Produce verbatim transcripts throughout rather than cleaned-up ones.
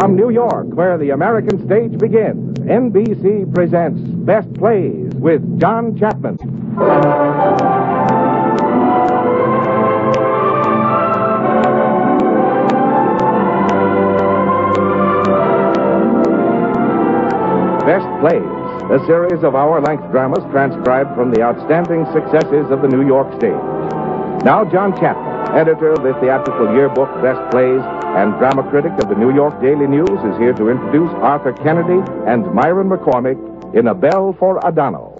From New York, where the American stage begins, N B C presents Best Plays with John Chapman. Best Plays, a series of hour-length dramas transcribed from the outstanding successes of the New York stage. Now, John Chapman, editor of the theatrical yearbook Best Plays and drama critic of the New York Daily News, is here to introduce Arthur Kennedy and Myron McCormick in A Bell for Adano.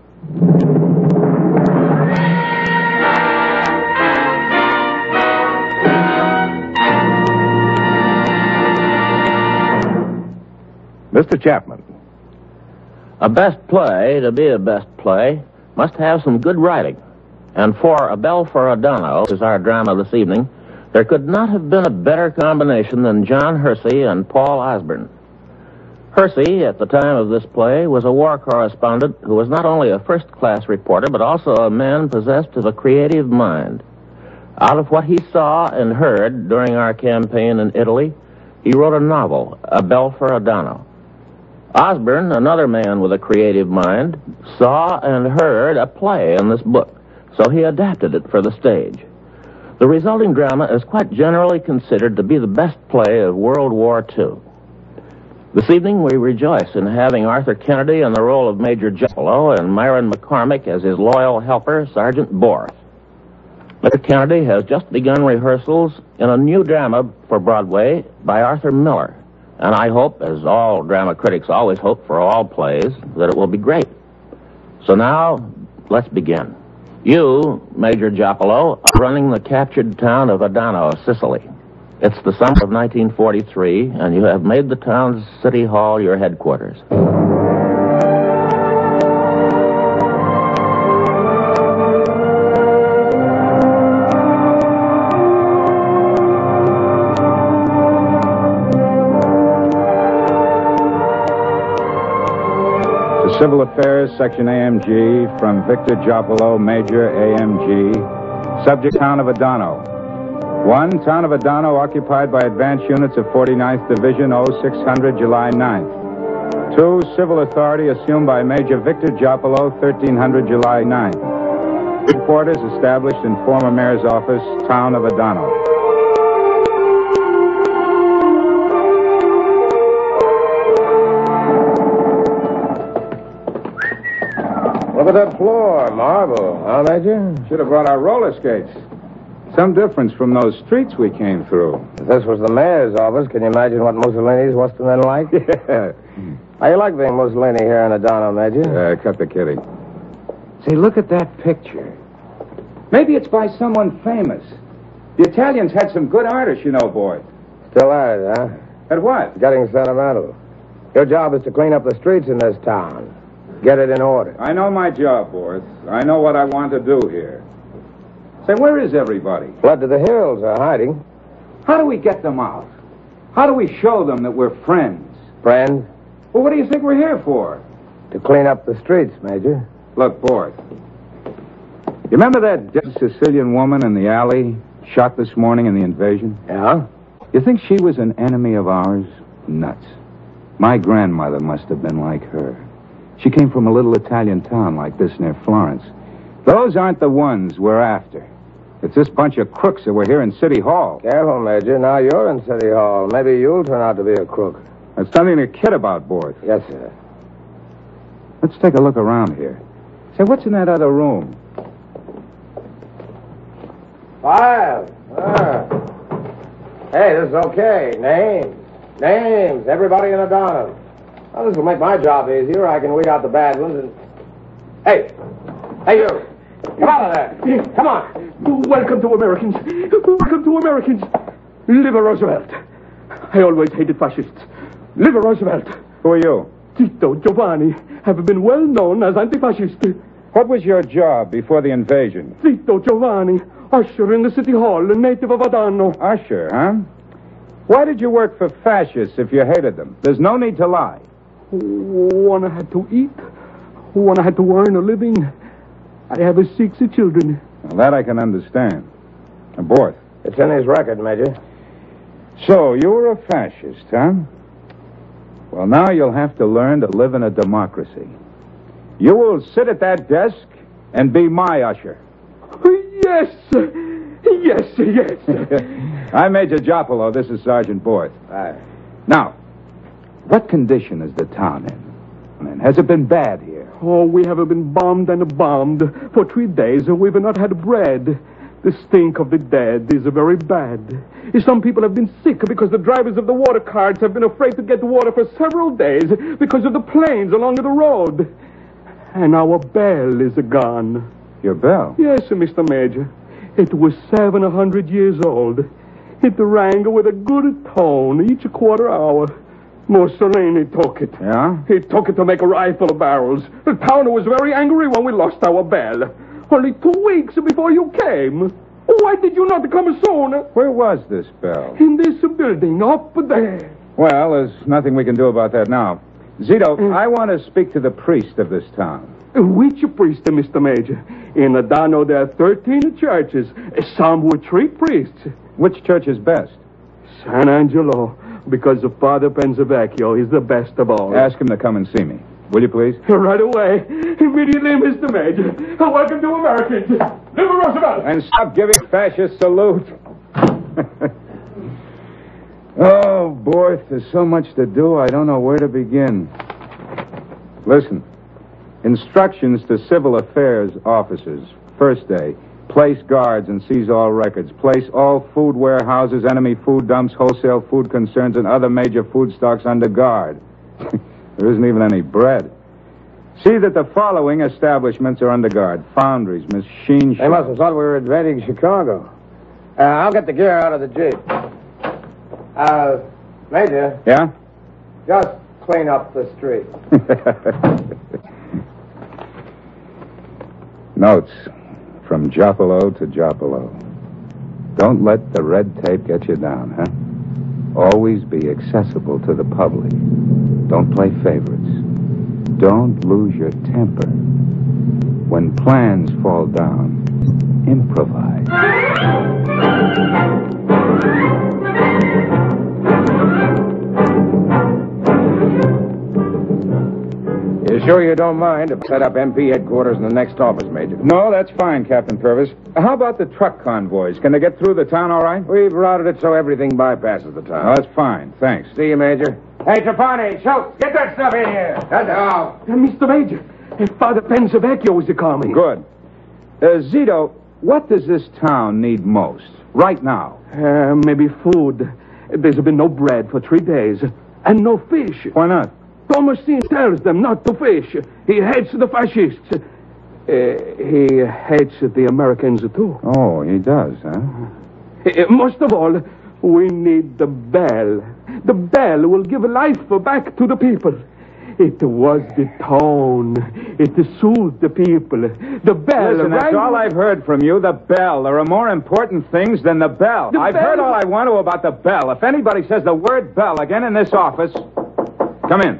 Mister Chapman. A best play, to be a best play, must have some good writing. And for A Bell for Adano, is our drama this evening, there could not have been a better combination than John Hersey and Paul Osborne. Hersey, at the time of this play, was a war correspondent who was not only a first-class reporter, but also a man possessed of a creative mind. Out of what he saw and heard during our campaign in Italy, he wrote a novel, A Bell for Adano. Osborne, another man with a creative mind, saw and heard a play in this book, so he adapted it for the stage. The resulting drama is quite generally considered to be the best play of World War Two. This evening, we rejoice in having Arthur Kennedy in the role of Major Japolo and Myron McCormick as his loyal helper, Sergeant Borth. Mister Kennedy has just begun rehearsals in a new drama for Broadway by Arthur Miller. And I hope, as all drama critics always hope for all plays, that it will be great. So now, let's begin. You, Major Japolo, are running the captured town of Adano, Sicily. It's the summer of nineteen forty-three, and you have made the town's city hall your headquarters. Civil Affairs, Section A M G, from Victor Japolo, Major A M G. Subject, Town of Adano. One, Town of Adano occupied by advanced units of forty-ninth Division, oh six hundred, July ninth. Two, Civil authority assumed by Major Victor Japolo, thirteen hundred, July ninth. Headquarters established in former mayor's office, Town of Adano. Look at that floor, marble, huh, Major? Should have brought our roller skates. Some difference from those streets we came through. If this was the mayor's office, can you imagine what Mussolini's must have been like? Yeah. How you like being Mussolini here in Adano, Major? Uh, cut the kitty. Say, look at that picture. Maybe it's by someone famous. The Italians had some good artists, you know, boy. Still at it, huh? At what? Getting sentimental. Your job is to clean up the streets in this town. Get it in order. I know my job, Borth. I know what I want to do here. Say, where is everybody? Fled to the hills, are hiding. How do we get them out? How do we show them that we're friends? Friends? Well, what do you think we're here for? To clean up the streets, Major. Look, Borth. You remember that dead Sicilian woman in the alley, shot this morning in the invasion? Yeah? You think she was an enemy of ours? Nuts. My grandmother must have been like her. She came from a little Italian town like this near Florence. Those aren't the ones we're after. It's this bunch of crooks that were here in City Hall. Careful, Major. Now you're in City Hall. Maybe you'll turn out to be a crook. That's something to kid about, Borth. Yes, sir. Let's take a look around here. Say, what's in that other room? Five. Ah. Hey, this is okay. Names. Names. Everybody in Adano. Well, this will make my job easier. I can weed out the bad ones and... Hey! Hey, you! Come out of there! Come on! Welcome to Americans! Welcome to Americans! Live Roosevelt! I always hated fascists. Live Roosevelt! Who are you? Tito Giovanni have been well known as anti-fascist. What was your job before the invasion? Tito Giovanni, usher in the city hall, a native of Adano. Usher, huh? Why did you work for fascists if you hated them? There's no need to lie. One I had to eat. One I had to earn a living. I have a six children. Well, that I can understand. Borth. It's in his record, Major. So, you were a fascist, huh? Well, now you'll have to learn to live in a democracy. You will sit at that desk and be my usher. Yes, yes, yes. I'm Major Jopolo. This is Sergeant Borth. Aye. Now, what condition is the town in? And has it been bad here? Oh, we have been bombed and bombed. For three days, we've not had bread. The stink of the dead is very bad. Some people have been sick because the drivers of the water carts have been afraid to get water for several days because of the planes along the road. And our bell is gone. Your bell? Yes, Mister Major. It was seven hundred years old. It rang with a good tone each quarter hour. Mussolini took it. Yeah? He took it to make rifle barrels. The town was very angry when we lost our bell. Only two weeks before you came. Why did you not come sooner? Where was this bell? In this building, up there. Well, there's nothing we can do about that now. Zito, Mm. I want to speak to the priest of this town. Which priest, Mister Major? In Adano, there are thirteen churches. Some with three priests. Which church is best? San Angelo, because the Father Pensavecchio is the best of all. Ask him to come and see me. Will you please? Right away. Immediately, Mister Major. Welcome to Americans. Live Roosevelt. And stop giving fascist salute. Oh, Borth, there's so much to do, I don't know where to begin. Listen. Instructions to civil affairs officers. First day. Place guards and seize all records. Place all food warehouses, enemy food dumps, wholesale food concerns, and other major food stocks under guard. There isn't even any bread. See that the following establishments are under guard. Foundries, machine shops. They must have thought we were invading Chicago. Uh, I'll get the gear out of the Jeep. Uh, Major, Yeah? just clean up the street. Notes from Jopolo to Jopolo. Don't let the red tape get you down, huh? Always be accessible to the public. Don't play favorites. Don't lose your temper. When plans fall down, improvise. You sure you don't mind to set up M P headquarters in the next office, Major? No, that's fine, Captain Purvis. How about the truck convoys? Can they get through the town all right? We've routed it so everything bypasses the town. Oh, that's fine. Thanks. See you, Major. Hey, Trapani, Schultz, get that stuff in here. That's all. Uh, Mister Major, uh, Father Pensavecchio is coming. Good. Uh, Zito, what does this town need most right now? Uh, maybe food. There's been no bread for three days. And no fish. Why not? Thomasin tells them not to fish. He hates the fascists. Uh, he hates the Americans, too. Oh, he does, huh? Uh, most of all, we need the bell. The bell will give life back to the people. It was the tone. It soothed the people. The bell... Listen, that's rang... all I've heard from you, the bell. There are more important things than the bell. The I've bell- heard all I want to about the bell. If anybody says the word bell again in this office, come in.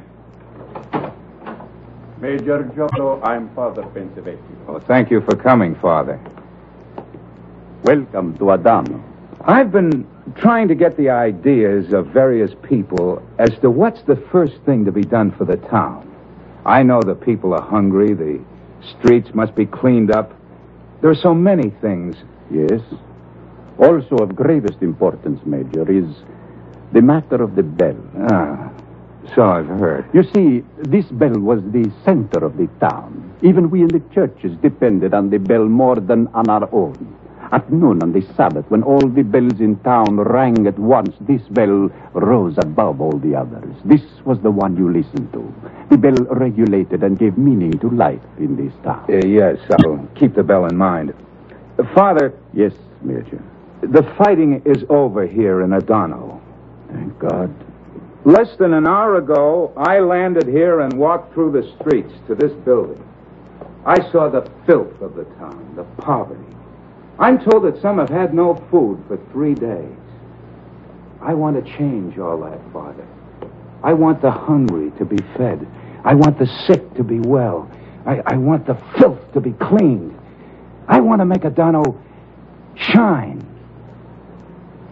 Major Jopolo, I'm Father Pensavecchio. Oh, thank you for coming, Father. Welcome to Adano. I've been trying to get the ideas of various people as to what's the first thing to be done for the town. I know the people are hungry. The streets must be cleaned up. There are so many things. Yes. Also of gravest importance, Major, is the matter of the bell. Ah, so I've heard. You see, this bell was the center of the town. Even we in the churches depended on the bell more than on our own. At noon on the Sabbath, when all the bells in town rang at once, this bell rose above all the others. This was the one you listened to. The bell regulated and gave meaning to life in this town. Uh, yes, I'll keep the bell in mind. Uh, Father, Yes, Major. the fighting is over here in Adano. Thank God. Less than an hour ago, I landed here and walked through the streets to this building. I saw the filth of the town, the poverty. I'm told that some have had no food for three days. I want to change all that, Father. I want the hungry to be fed. I want the sick to be well. I, I want the filth to be cleaned. I want to make Adano shine.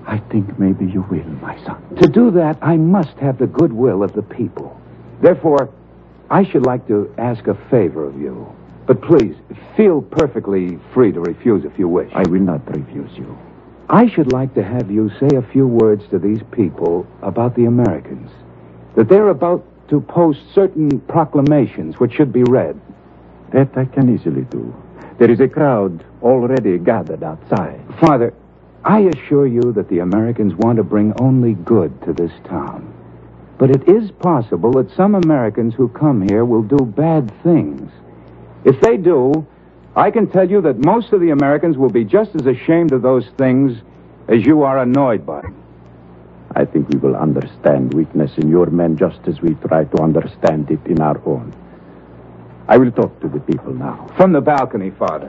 I think maybe you will, my son. To do that, I must have the goodwill of the people. Therefore, I should like to ask a favor of you. But please, feel perfectly free to refuse if you wish. I will not refuse you. I should like to have you say a few words to these people about the Americans. That they're about to post certain proclamations which should be read. That I can easily do. There is a crowd already gathered outside. Father, I assure you that the Americans want to bring only good to this town. But it is possible that some Americans who come here will do bad things. If they do, I can tell you that most of the Americans will be just as ashamed of those things as you are annoyed by them. I think we will understand weakness in your men just as we try to understand it in our own. I will talk to the people now. From the balcony, Father.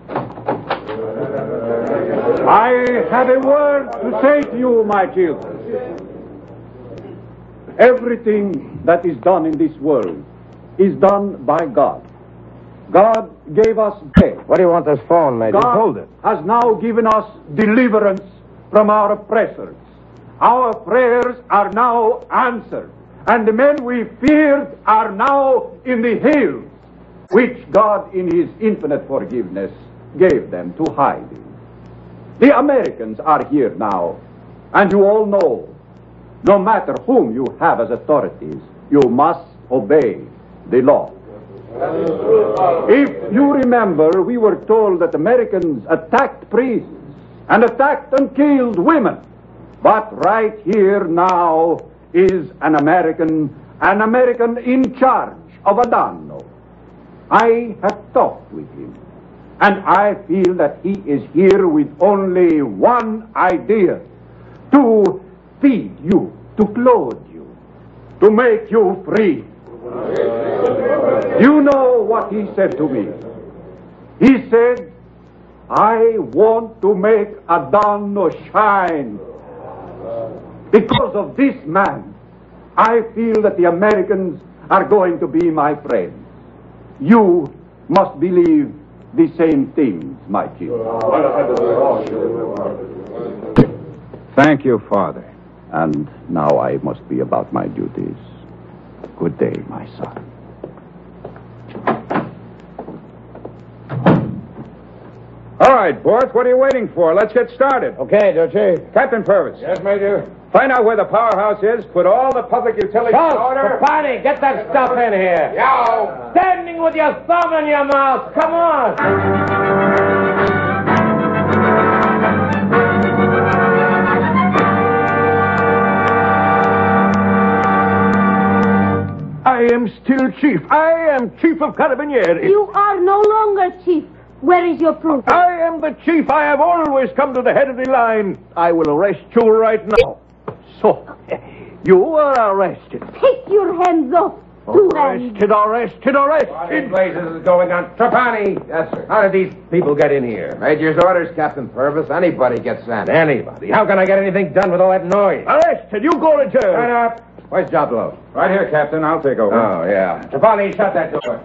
I have a word to say to you, my children. Everything that is done in this world is done by God. God gave us death. What do you want this phone, Major? God Hold it. has now given us deliverance from our oppressors. Our prayers are now answered, and the men we feared are now in the hills, which God in his infinite forgiveness gave them to hide in. The Americans are here now, and you all know, no matter whom you have as authorities, you must obey the law. If you remember, we were told that Americans attacked priests and attacked and killed women. But right here now is an American, an American in charge of Adano. I have talked with him, and I feel that he is here with only one idea: to feed you, to clothe you, to make you free. You know what he said to me. He said, I want to make Adano shine. Because of this man, I feel that the Americans are going to be my friends. You must believe the same things, my children. Thank you, Father. And now I must be about my duties. Good day, my son. All right, Borth, what are you waiting for? Let's get started. Okay, Dutchy. Captain Purvis. Yes, Major? Find out where the powerhouse is, put all the public utilities in order. Papani, get that stuff in here. Yow! Standing with your thumb in your mouth. Come on. I am still chief. I am chief of Carabinieri. You are no longer chief. Where is your proof? I am the chief. I have always come to the head of the line. I will arrest you right now. So, you are arrested. Take your hands off. Two hands. Arrested, arrested, What in arrested. blazes is going on? Trapani! Yes, sir. How did these people get in here? Major's orders, Captain Purvis. Anybody gets sent. Anybody? How can I get anything done with all that noise? Arrested. You go to jail. Shut up. Where's Joblo? Right here, Captain. I'll take over. Oh, yeah. Trapani, shut that door.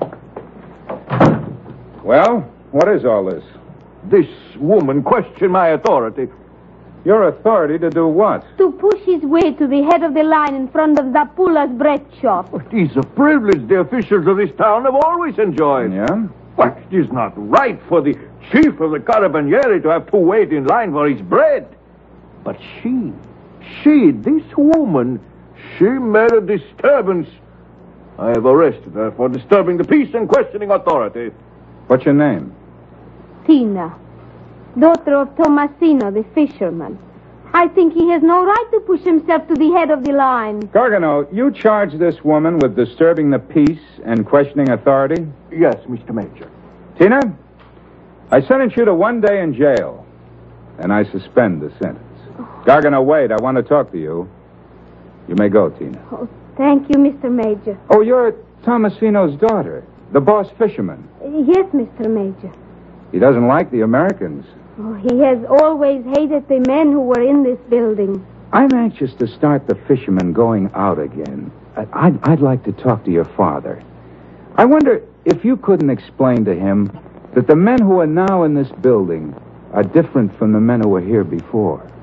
Well, what is all this? This woman questioned my authority. Your authority to do what? To push his way to the head of the line in front of Zapula's bread shop. It is a privilege the officials of this town have always enjoyed. Yeah? But it is not right for the chief of the Carabinieri to have to wait in line for his bread. But she, she, this woman, she made a disturbance. I have arrested her for disturbing the peace and questioning authority. What's your name? Tina, daughter of Tomasino, the fisherman. I think he has no right to push himself to the head of the line. Gargano, you charge this woman with disturbing the peace and questioning authority? Yes, Mister Major. Tina, I sentence you to one day in jail, and I suspend the sentence. Gargano, wait, I want to talk to you. You may go, Tina. Oh, thank you, Mister Major. Oh, you're Tomasino's daughter, the boss fisherman. Yes, Mister Major. He doesn't like the Americans. Oh, he has always hated the men who were in this building. I'm anxious to start the fishermen going out again. I- I'd, I'd like to talk to your father. I wonder if you couldn't explain to him that the men who are now in this building are different from the men who were here before.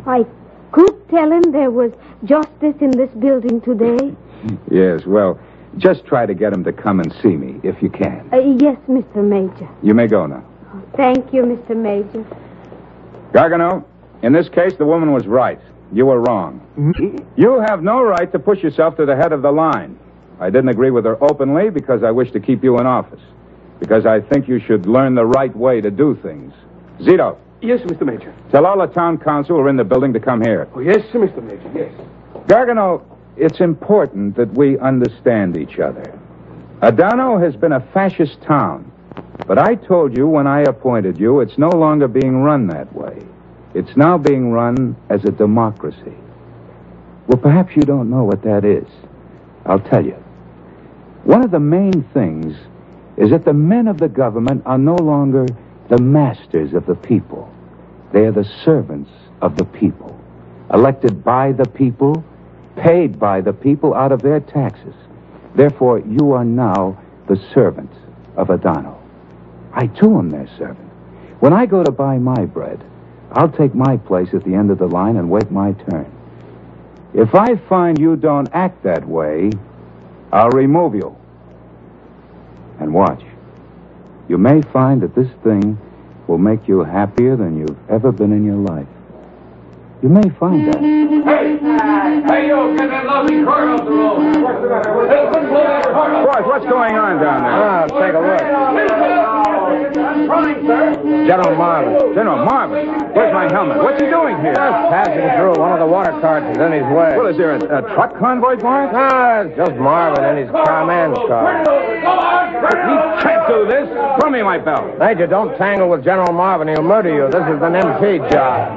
I could tell him there was justice in this building today. Yes, well, just try to get him to come and see me, if you can. Uh, yes, Mister Major. You may go now. Oh, thank you, Mister Major. Gargano, in this case, the woman was right. You were wrong. You have no right to push yourself to the head of the line. I didn't agree with her openly because I wish to keep you in office. Because I think you should learn the right way to do things. Zito. Yes, Mister Major. Tell all the town council who are in the building to come here. Oh, yes, Mister Major, yes. Gargano, it's important that we understand each other. Adano has been a fascist town. But I told you when I appointed you, it's no longer being run that way. It's now being run as a democracy. Well, perhaps you don't know what that is. I'll tell you. One of the main things is that the men of the government are no longer the masters of the people. They are the servants of the people, elected by the people, paid by the people out of their taxes. Therefore, you are now the servants of Adano. I, too, am their servant. When I go to buy my bread, I'll take my place at the end of the line and wait my turn. If I find you don't act that way, I'll remove you. And watch. You may find that this thing will make you happier than you've ever been in your life. You may find that. Hey! Hey, you! Get that lousy car off the road! What's the matter? Hey, let's blow that car off. Boys, what's going on down there? Ah, let's take a look. I'm trying, sir. General Marvin. General Marvin, where's my helmet? What's he doing here? Just passing through. One of the water carts is in his way. Well, is there a, a truck convoy for it? Ah, it's just Marvin and his command car. He can't do this. Throw me my belt. Major, don't tangle with General Marvin. He'll murder you. This is an M P job.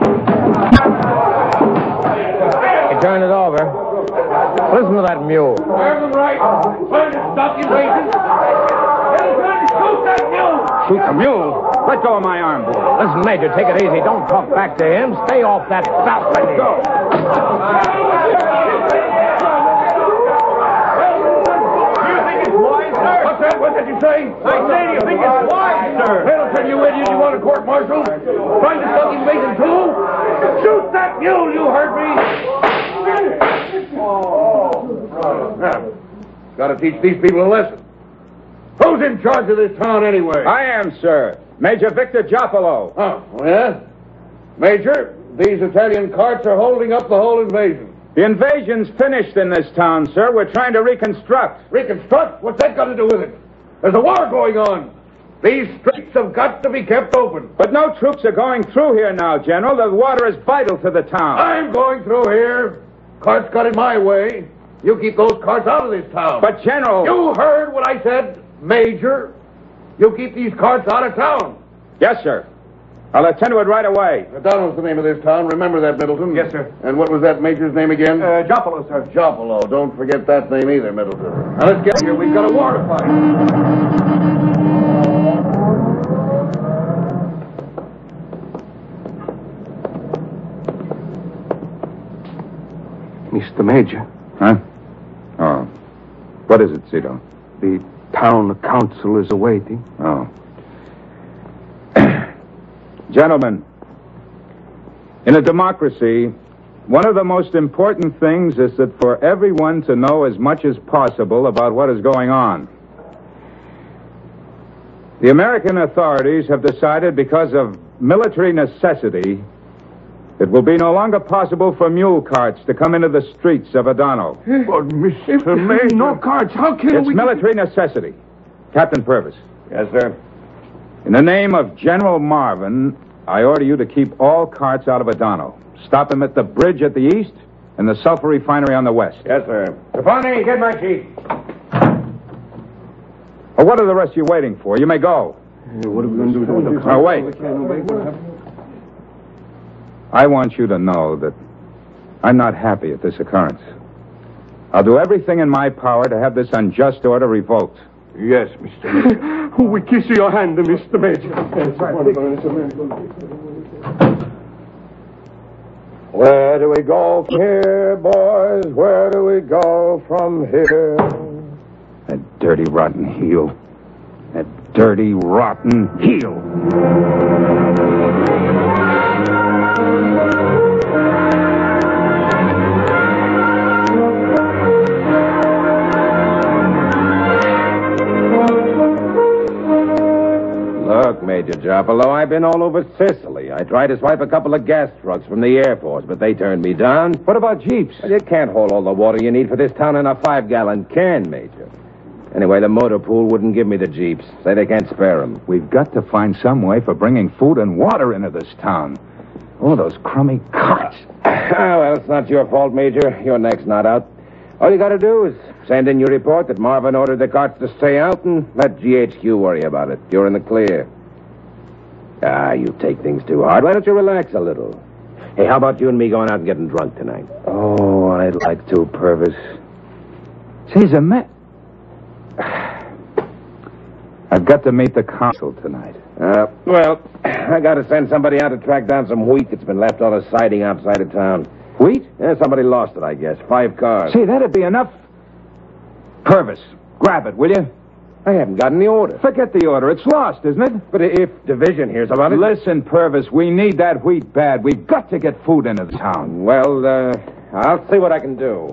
He turned it over. Listen to that mule. Marvin, right. Trying to stop you, Major. They're trying to shoot that mule. Shoot the mule? Let go of my arm, boy. Listen, Major, take it easy. Don't talk back to him. Stay off that balcony. Go. What's that? What did you say? I say, do you think it's wise, sir? Middleton, you idiot. You want a court-martial? Trying to suck his Mason, too? Shoot that mule, you heard me. Oh. Now, got to teach these people a lesson. Who's in charge of this town, anyway? I am, sir. Major Victor Giapolo. Oh, yeah? Major, these Italian carts are holding up the whole invasion. The invasion's finished in this town, sir. We're trying to reconstruct. Reconstruct? What's that got to do with it? There's a war going on. These streets have got to be kept open. But no troops are going through here now, General. The water is vital to the town. I'm going through here. Carts got in my way. You keep those carts out of this town. But, General... You heard what I said, Major. You keep these carts out of town. Yes, sir. I'll attend to it right away. Donald's the name of this town. Remember that, Middleton? Yes, sir. And what was that Major's name again? Uh, Giapolo, sir. Giapolo. Don't forget that name either, Middleton. Now, let's get here. We've got a war to fight. Mister Major. Huh? Oh. What is it, Zito? The town council is awaiting. Oh. Gentlemen, in a democracy, one of the most important things is that for everyone to know as much as possible about what is going on. The American authorities have decided, because of military necessity, it will be no longer possible for mule carts to come into the streets of Adano. But, Mister Major... No carts. How can It's we... military necessity. Captain Purvis. Yes, sir. In the name of General Marvin, I order you to keep all carts out of Adano. Stop them at the bridge at the east and the sulfur refinery on the west. Yes, sir. Stefani, get my chief. Well, what are the rest of you waiting for? You may go. What are we going to do with the Now, wait. I want you to know that I'm not happy at this occurrence. I'll do everything in my power to have this unjust order revoked. Yes, Mister Major. We kiss your hand, Mister Major. Where do we go from here, boys? Where do we go from here? That dirty, rotten heel. That dirty, rotten heel. Look, Major Jopolo, I've been all over Sicily. I tried to swipe a couple of gas trucks from the Air Force, but they turned me down. What about jeeps? Well, you can't hold all the water you need for this town in a five-gallon can, Major. Anyway, the motor pool wouldn't give me the jeeps. Say they can't spare them. We've got to find some way for bringing food and water into this town. Oh, those crummy carts. Well, it's not your fault, Major. Your neck's not out. All you got to do is send in your report that Marvin ordered the carts to stay out and let G H Q worry about it. You're in the clear. Ah, you take things too hard. Why don't you relax a little? Hey, how about you and me going out and getting drunk tonight? Oh, I'd like to, Purvis. Say, a ma- I've got to meet the consul tonight. Uh, well, I got to send somebody out to track down some wheat that's been left on a siding outside of town. Wheat? Yeah, somebody lost it, I guess. Five cars. Say, that'd be enough. Purvis, grab it, will you? I haven't gotten the order. Forget the order. It's lost, isn't it? But if Division hears about it... Listen, Purvis, we need that wheat bad. We've got to get food into the town. Well, uh, I'll see what I can do.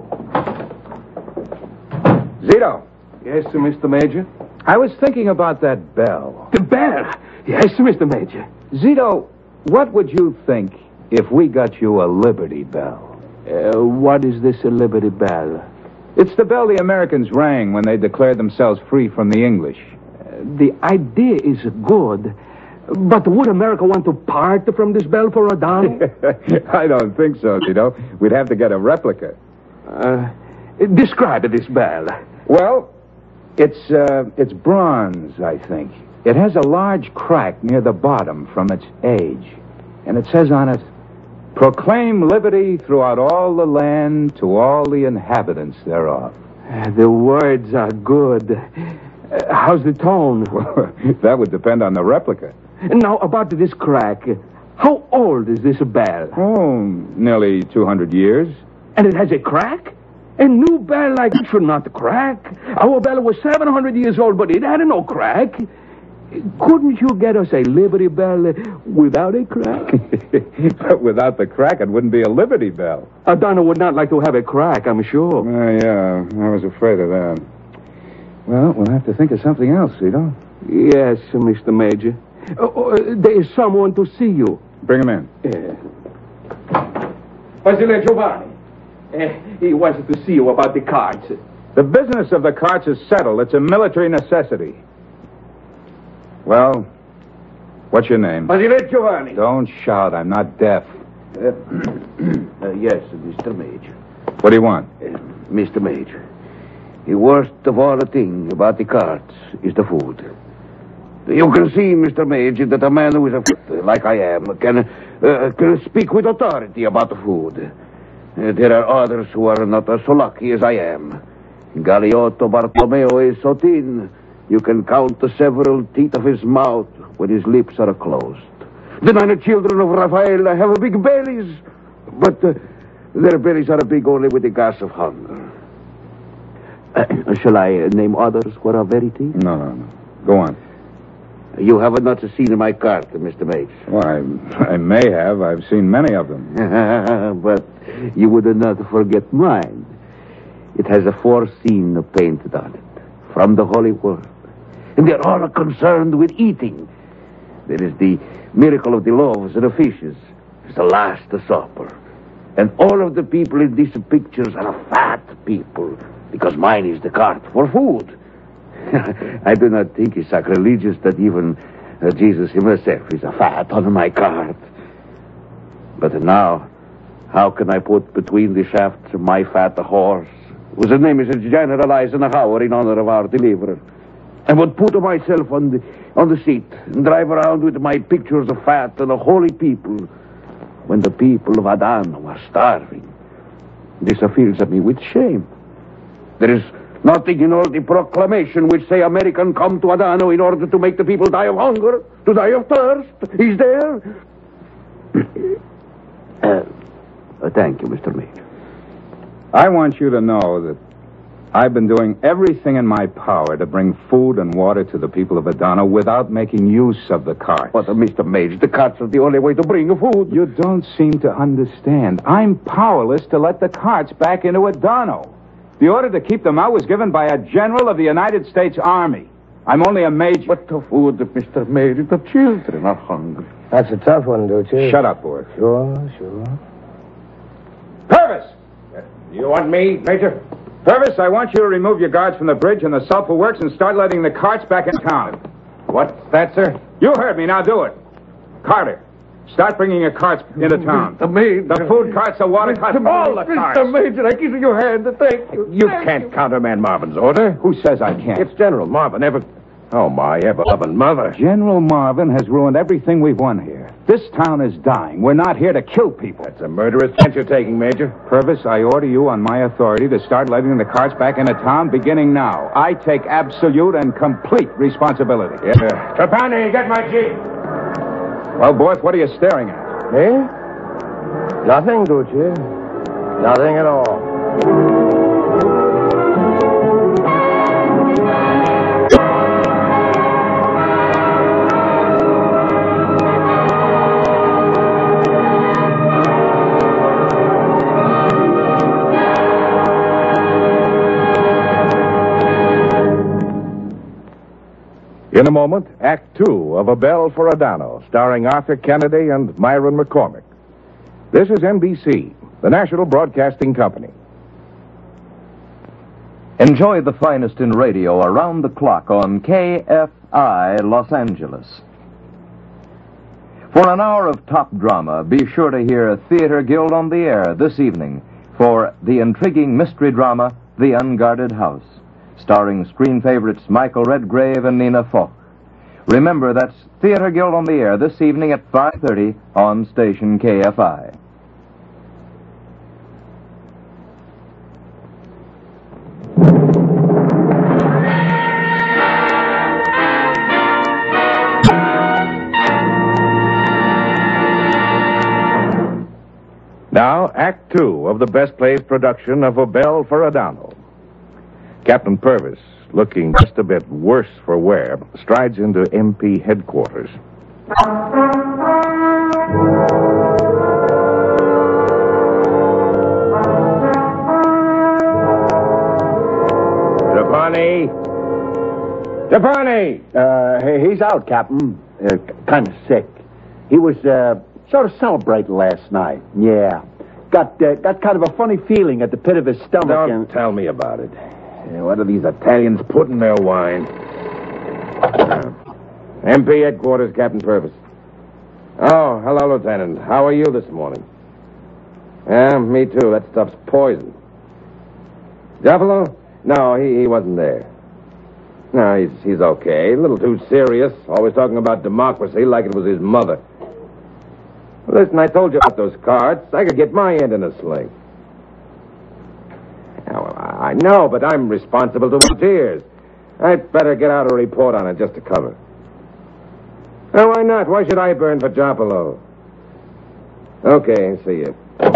Zito. Yes, sir, Mister Major? I was thinking about that bell. The bell? Yes, sir, Mister Major. Zito, what would you think if we got you a Liberty Bell? Uh, what is this, a Liberty Bell? It's the bell the Americans rang when they declared themselves free from the English. Uh, the idea is good, but would America want to part from this bell for a dollar? I don't think so, Zito. We'd have to get a replica. Uh, describe this bell. Well, it's, uh, it's bronze, I think. It has a large crack near the bottom from its age. And it says on it, "Proclaim liberty throughout all the land to all the inhabitants thereof." Uh, the words are good. Uh, how's the tone? Well, that would depend on the replica. Now, about this crack. How old is this bell? Oh, nearly two hundred years. And it has a crack? A new bell like it should not crack. Our bell was seven hundred years old, but it had no crack. Couldn't you get us a Liberty Bell without a crack? But without the crack, it wouldn't be a Liberty Bell. Adana would not like to have a crack, I'm sure. Uh, yeah, I was afraid of that. Well, we'll have to think of something else, Zito. Yes, Mister Major. Uh, uh, there is someone to see you. Bring him in. Yeah. Vasile Giovanni. Uh, he wants to see you about the cards. The business of the carts is settled. It's a military necessity. Well, what's your name? Vasile Giovanni. Don't shout. I'm not deaf. Uh, uh, yes, Mister Major. What do you want? Uh, Mister Major, the worst of all the thing about the carts is the food. You can see, Mister Major, that a man who is a like I am can uh, can speak with authority about the food. Uh, there are others who are not so lucky as I am. Galeotto Bartolomeo is so thin, you can count the several teeth of his mouth when his lips are closed. The nine children of Raphael have big bellies, but uh, their bellies are big only with the gas of hunger. Uh, shall I uh, name others who are very thin? No, no, no. Go on. You have not seen my cart, Mister Major. Well, I, I may have. I've seen many of them. But you would not forget mine. It has a four scene painted on it, from the Holy Word. And they're all concerned with eating. There is the miracle of the loaves and the fishes. There's the Last Supper. And all of the people in these pictures are fat people, because mine is the cart for food. I do not think it's sacrilegious that even uh, Jesus himself is a fat on my cart. But now, how can I put between the shafts my fat horse, whose name is General Eisenhower in honor of our deliverer? I would put myself on the on the seat and drive around with my pictures of fat and a holy people when the people of Adano are starving. This fills me with shame. There is nothing in all the proclamation which say American come to Adano in order to make the people die of hunger, to die of thirst. Is there? uh, uh, thank you, Mister Major. I want you to know that I've been doing everything in my power to bring food and water to the people of Adano without making use of the carts. But, uh, Mister Major, the carts are the only way to bring food. You don't seem to understand. I'm powerless to let the carts back into Adano. The order to keep them out was given by a general of the United States Army. I'm only a major. But the food, Mister Major, the children are hungry. That's a tough one, Ducey. Shut up, Borg. Sure, sure. Purvis! You want me, Major? Purvis, I want you to remove your guards from the bridge and the sulfur works and start letting the carts back in town. What's that, sir? You heard me. Now do it. Carter, start bringing your carts into town. The maid. The food carts, the water carts, all the carts. Mister Major, I kiss your hand. Thank you. You Thank can't you. countermand Marvin's order. Who says I can't? It's General Marvin. Ever... Oh, my ever-loving mother. General Marvin has ruined everything we've won here. This town is dying. We're not here to kill people. That's a murderous chance you're taking, Major. Purvis, I order you on my authority to start letting the carts back into town beginning now. I take absolute and complete responsibility. Yeah. Trapani, get my jeep. Well, Borth, what are you staring at? Me? Nothing, Ducey. Nothing at all. In a moment, Act Two of A Bell for Adano, starring Arthur Kennedy and Myron McCormick. This is N B C, the National Broadcasting Company. Enjoy the finest in radio around the clock on K F I Los Angeles. For an hour of top drama, be sure to hear Theater Guild on the Air this evening for the intriguing mystery drama, The Unguarded House, starring screen favorites Michael Redgrave and Nina Foch. Remember, that's Theater Guild on the Air this evening at five thirty on station K F I. Now, Act Two of the Best Plays production of A Bell for Adano. Captain Purvis, looking just a bit worse for wear, strides into M P headquarters. Trapani! Trapani! Uh, he's out, Captain. Uh, kind of sick. He was, uh, sort of celebrating last night. Yeah. Got, uh, got kind of a funny feeling at the pit of his stomach. Don't and... tell me about it. What do these Italians put in their wine? Uh, M P headquarters, Captain Purvis. Oh, hello, Lieutenant. How are you this morning? Yeah, me too. That stuff's poison. Buffalo? No, he, he wasn't there. No, he's, he's okay. A little too serious. Always talking about democracy like it was his mother. Listen, I told you about those cards. I could get my end in a sling. Well, I know, but I'm responsible to volunteers. I'd better get out a report on it just to cover. Oh, why not? Why should I burn for Jopolo? Okay, see you.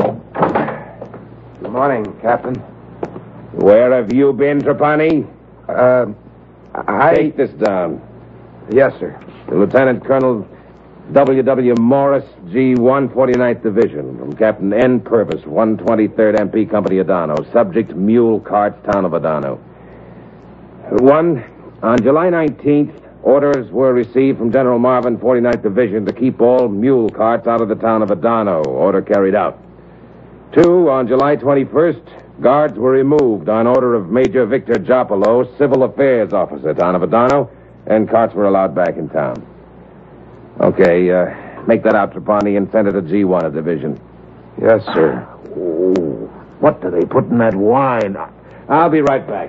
Good morning, Captain. Where have you been, Trapani? Uh, I... Take this down. Yes, sir. To Lieutenant Colonel W W. Morris, G one forty-ninth Division, from Captain N. Purvis, one twenty-third M P Company, Adano. Subject, mule carts, town of Adano. One, on July nineteenth, orders were received from General Marvin, forty-ninth Division, to keep all mule carts out of the town of Adano. Order carried out. Two, on July twenty-first, guards were removed on order of Major Victor Jopolo, Civil Affairs Officer, town of Adano, and carts were allowed back in town. Okay, uh, make that out, Trapani, and send it to G one Division. Yes, sir. Oh, what do they put in that wine? I'll be right back.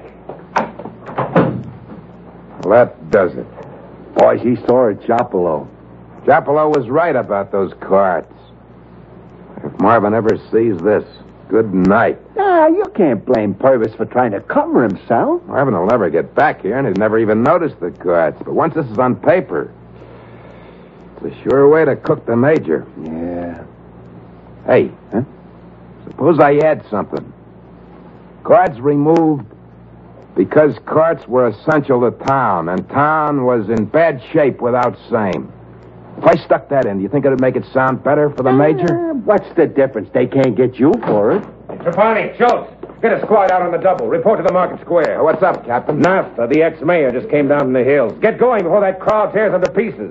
Well, that does it. Boys, he saw it, Jopolo. Jopolo was right about those carts. If Marvin ever sees this, good night. Ah, you can't blame Purvis for trying to cover himself. Marvin will never get back here, and he'd never even notice the carts. But once this is on paper, it's a sure way to cook the major. Yeah. Hey, huh? Suppose I add something. Carts removed because carts were essential to town, and town was in bad shape without same. If I stuck that in, do you think it'd make it sound better for the major? Uh, what's the difference? They can't get you for it. Hey, Trapani, Schultz. Get a squad out on the double. Report to the market square. What's up, Captain? Nasta, the ex-mayor, just came down from the hills. Get going before that crowd tears them to pieces.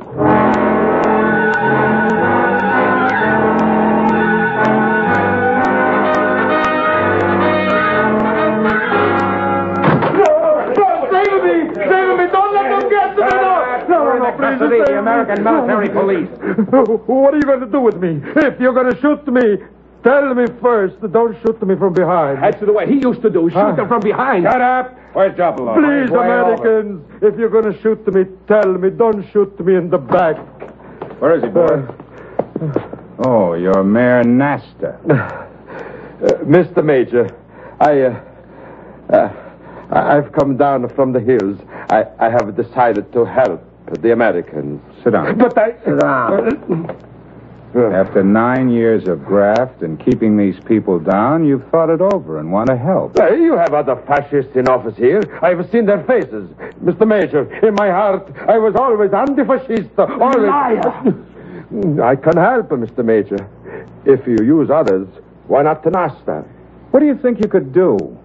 Custody of the American military police. What are you going to do with me? If you're going to shoot me, tell me first. Don't shoot me from behind. That's the way he used to do. Shoot Huh? them from behind. Shut up. Where's Jabalo? Please, Way Americans, if you're going to shoot me, tell me. Don't shoot me in the back. Where is he, boy? Oh, you're Mayor Nasta. Uh, Mister Major, I, uh, uh, I've come down from the hills. I, I have decided to help the Americans. Sit down. But I... Sit down. After nine years of graft and keeping these people down, you've thought it over and want to help. Uh, you have other fascists in office here. I've seen their faces. Mister Major, in my heart, I was always anti-fascist. Always... Liar! I can help, Mister Major. If you use others, why not to Nasta? What do you think you could do?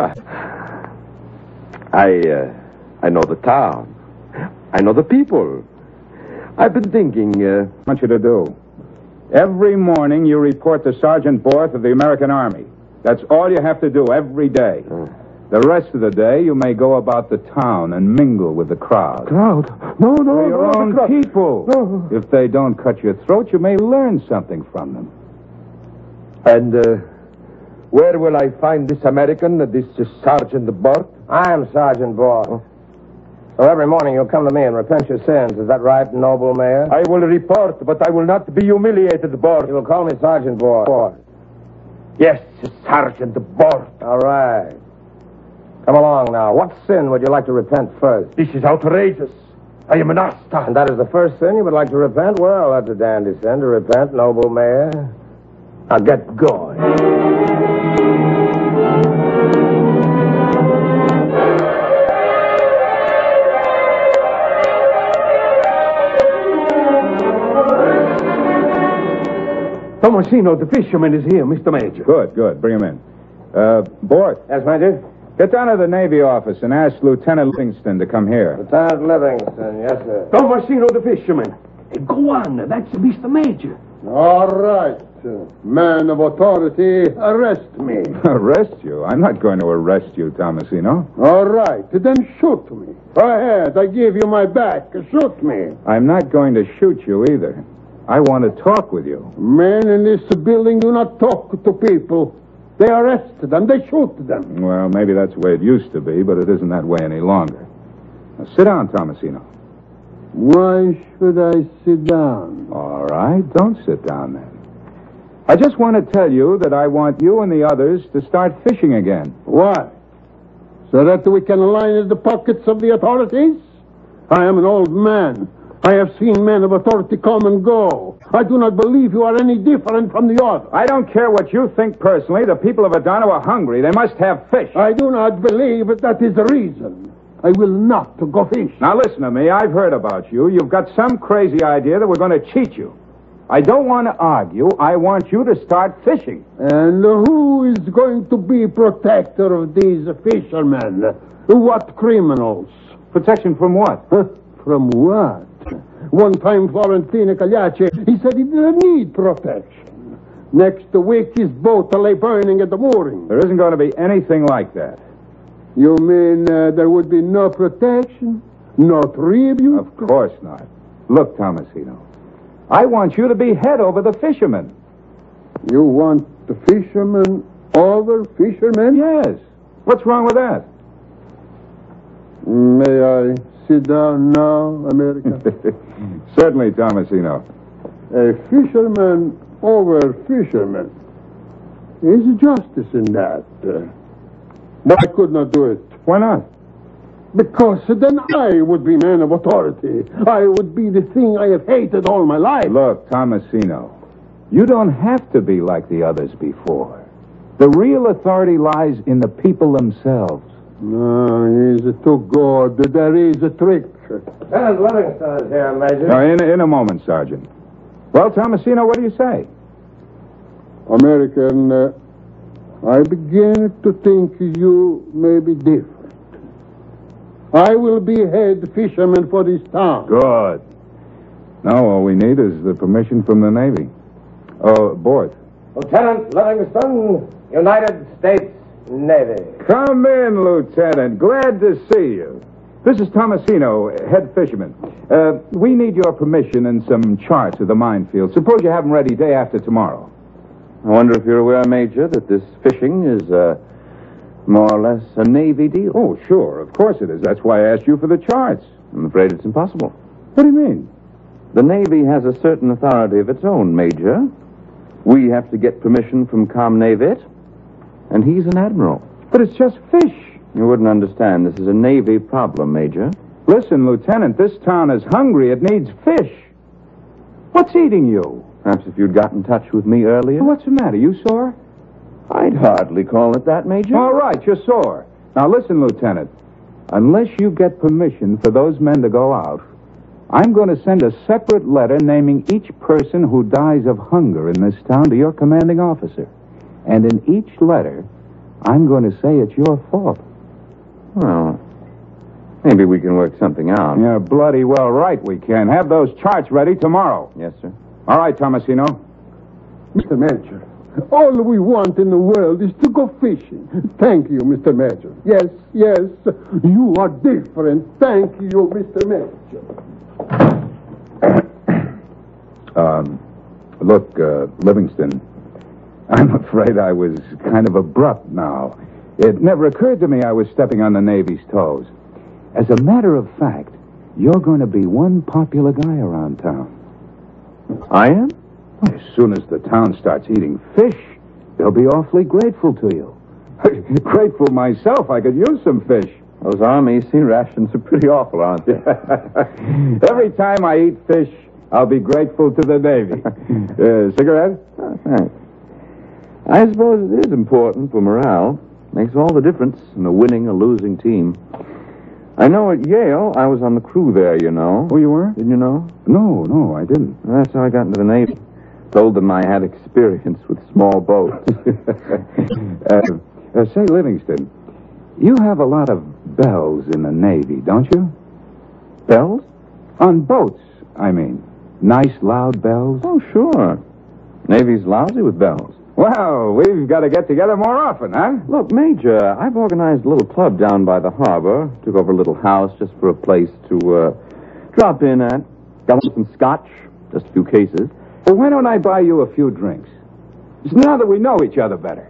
I, uh, I know the town. I know the people. I've been thinking, uh... I want you to do. Every morning you report to Sergeant Borth of the American Army. That's all you have to do every day. Uh. The rest of the day you may go about the town and mingle with the crowd. Crowd? No, no, They're your no. own the crowd. people. No. If they don't cut your throat, you may learn something from them. And, uh, where will I find this American, this uh, Sergeant Borth? I'm Sergeant Borth. So every morning you'll come to me and repent your sins. Is that right, noble mayor? I will report, but I will not be humiliated, Borth. You will call me Sergeant Borth. Yes, Sergeant Borth. All right. Come along now. What sin would you like to repent first? This is outrageous. I am an Asta. And that is the first sin you would like to repent? Well, that's a dandy sin to repent, noble mayor. Now get going. Tomasino, the fisherman, is here, Mister Major. Good, good. Bring him in. Uh, Borth, Yes, Major? get down to the Navy office and ask Lieutenant Livingston to come here. Lieutenant Livingston, yes, sir. Tomasino, the fisherman. Hey, go on. That's Mister Major. All right. Man of authority, arrest me. Arrest you? I'm not going to arrest you, Tomasino. All right. Then shoot me. Go ahead. I give you my back. Shoot me. I'm not going to shoot you either. I want to talk with you. Men in this building do not talk to people. They arrest them. They shoot them. Well, maybe that's the way it used to be, but it isn't that way any longer. Now, sit down, Tomasino. Why should I sit down? All right, don't sit down then. I just want to tell you that I want you and the others to start fishing again. Why? So that we can line the pockets of the authorities? I am an old man. I have seen men of authority come and go. I do not believe you are any different from the others. I don't care what you think personally. The people of Adano are hungry. They must have fish. I do not believe that that is the reason. I will not go fish. Now listen to me. I've heard about you. You've got some crazy idea that we're going to cheat you. I don't want to argue. I want you to start fishing. And who is going to be protector of these fishermen? What criminals? Protection from what? From what? One time, Florentino Cagliacci, he said he didn't need protection. Next week, his boat lay burning at the mooring. There isn't going to be anything like that. You mean uh, there would be no protection? No tribute? Of course not. Look, Tomasino, I want you to be head over the fishermen. You want the fishermen over fishermen? Yes. What's wrong with that? May I sit down now, America? Certainly, Tomasino. A fisherman over fisherman. Is justice in that? Uh, but I could not do it. Why not? Because then I would be man of authority. I would be the thing I have hated all my life. Look, Tomasino, you don't have to be like the others before. The real authority lies in the people themselves. No, he's too good. There is a trick. Lieutenant Livingston is here, Major. Now, in, in a moment, Sergeant. Well, Tomasino, what do you say? American, uh, I begin to think you may be different. I will be head fisherman for this town. Good. Now all we need is the permission from the Navy. Oh, Bort. Lieutenant Livingston, United States Navy. Come in, Lieutenant. Glad to see you. This is Tomasino, head fisherman. Uh, we need your permission and some charts of the minefield. Suppose you have them ready day after tomorrow. I wonder if you're aware, Major, that this fishing is uh, more or less a Navy deal. Oh, sure. Of course it is. That's why I asked you for the charts. I'm afraid it's impossible. What do you mean? The Navy has a certain authority of its own, Major. We have to get permission from Comnavit, and he's an admiral. But it's just fish. You wouldn't understand. This is a Navy problem, Major. Listen, Lieutenant, this town is hungry. It needs fish. What's eating you? Perhaps if you'd got in touch with me earlier. What's the matter? You sore? I'd hardly call it that, Major. All right, you're sore. Now listen, Lieutenant. Unless you get permission for those men to go out, I'm going to send a separate letter naming each person who dies of hunger in this town to your commanding officer. And in each letter, I'm going to say it's your fault. Well, maybe we can work something out. You're bloody well right we can. Have those charts ready tomorrow. Yes, sir. All right, Tomasino. Mister Major, all we want in the world is to go fishing. Thank you, Mister Major. Yes, yes, you are different. Thank you, Mister Major. um, look, uh, Livingston, I'm afraid I was kind of abrupt now. It never occurred to me I was stepping on the Navy's toes. As a matter of fact, you're going to be one popular guy around town. I am? As soon as the town starts eating fish, they'll be awfully grateful to you. Grateful myself. I could use some fish. Those Army sea rations are pretty awful, aren't they? Every time I eat fish, I'll be grateful to the Navy. uh, cigarette? Oh, thanks. I suppose it is important for morale. Makes all the difference in a winning or losing team. I know at Yale, I was on the crew there, you know. Oh, you were? Didn't you know? No, no, I didn't. That's how I got into the Navy. Told them I had experience with small boats. uh, uh, say, Livingston, you have a lot of bells in the Navy, don't you? Bells? On boats, I mean. Nice, loud bells. Oh, sure. Navy's lousy with bells. Well, we've got to get together more often, huh? Look, Major, I've organized a little club down by the harbor. Took over a little house just for a place to uh, drop in at. Got some scotch, just a few cases. Well, why don't I buy you a few drinks? Just now that we know each other better.